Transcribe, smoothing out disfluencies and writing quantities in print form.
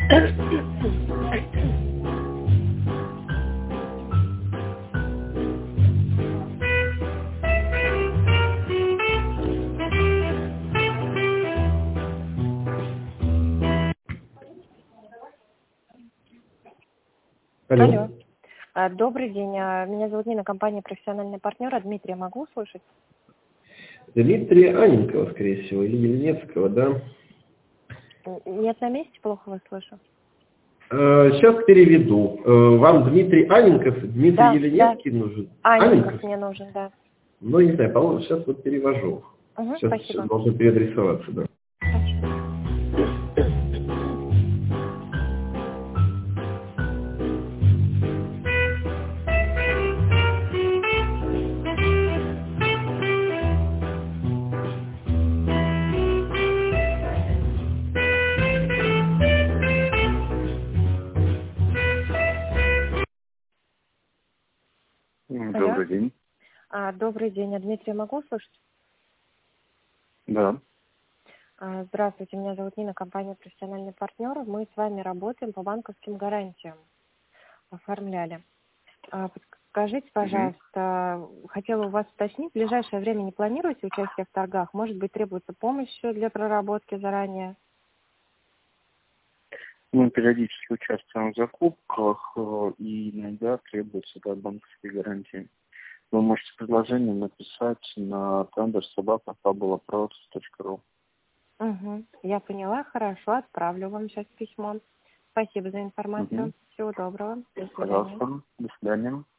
Алло. Алло. Добрый день. Меня зовут Нина, компания «Профессиональный партнер». Дмитрия могу услышать? Дмитрия Анненкова, скорее всего, или Ельнецкого, да? Нет, на месте, плохо вас слышу. Сейчас переведу. Вам Дмитрий Анненков, Дмитрий Да, Еленецкий нужен? Анненков мне нужен, да. Ну, не знаю, по-моему, сейчас вот перевожу. Сейчас Спасибо. должен переадресоваться, да. Хорошо. Добрый день. Добрый день. Дмитрия могу услышать? Да. Здравствуйте, меня зовут Нина, компания «Профессиональный партнер». Мы с вами работаем по банковским гарантиям. Оформляли. Скажите, пожалуйста, хотела у вас уточнить, в ближайшее время не планируете участие в торгах? Может быть, требуется помощь для проработки заранее? Мы периодически участвуем в закупках и иногда требуется банковские гарантии. Вы можете предложение написать на tender@fabulaproducts.ru. Я поняла, хорошо, отправлю вам сейчас письмо. Спасибо за информацию. Всего доброго. До свидания. Пожалуйста, до свидания.